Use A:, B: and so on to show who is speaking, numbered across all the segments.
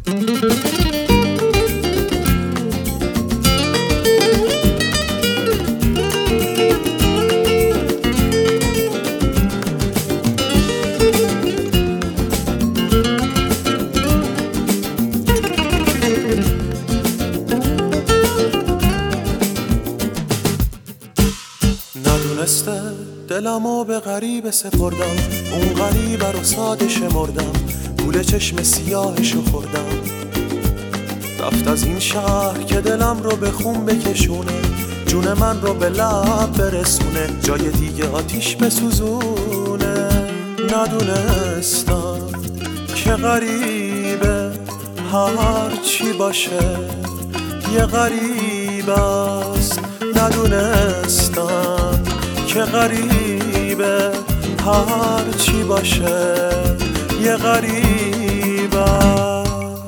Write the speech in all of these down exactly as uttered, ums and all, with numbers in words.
A: ندونسته دلمو به غریب سپردم، اون غریب رو ساده شمردم، گول چشم سیاهشو خوردم. رفت از این شهر که دلم رو به خون بکشونه، جون من رو به لب برسونه، جای دیگه آتیش بسوزونه. ندونستم که غریبه هر چی باشه یه غریب است. ندونستم که غریبه هر چی باشه یه غریب است.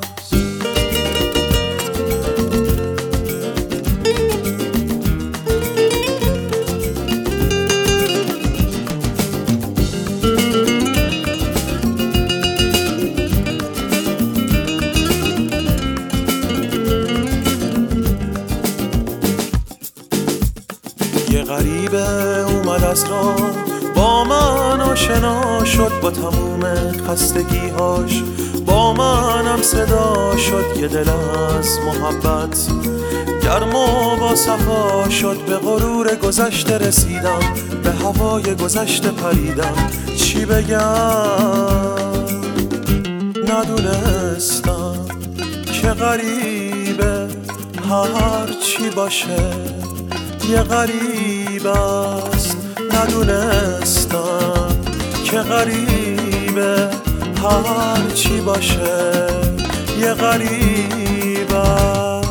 A: یه غریبه اومد از راه با من آشنا شد، با تموم خستگیهاش با منم صدا شد. یه دل از محبت گرم و با صفا شد، به غرور گذشته رسیدم، به هوای گذشته پریدم. چی بگم؟ ندونستم که غریبه هر چی باشه یه غریب است. ندونستم که غریبه هر چی باشه یه غریب است.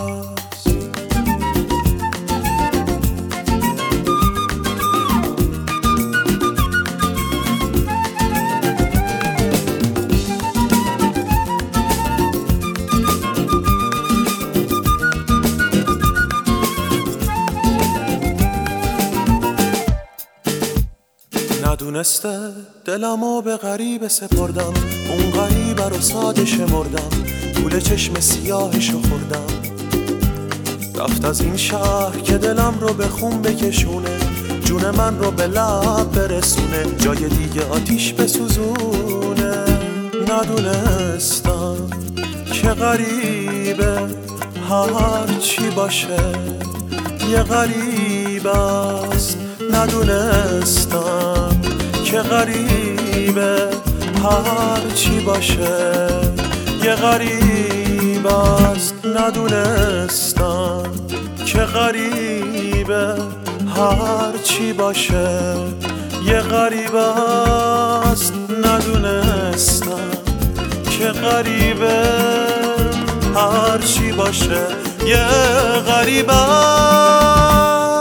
A: ندونسته دلمو به غریب سپردم، اون غریب رو ساده شمردم، گول چشم سیاهشو خوردم. رفت از این شهر که دلم رو به خون بکشونه، جون من رو به لب برسونه، جای دیگه آتیش بسوزونه. ندونستم که غریبه هر چی باشه یه غریب است. ندونستم که غریبه هر چی باشه یه غریب است. ندونستم که غریبه هر چی باشه یه غریب است. ندونستم که غریبه هر چی باشه یه غریب است.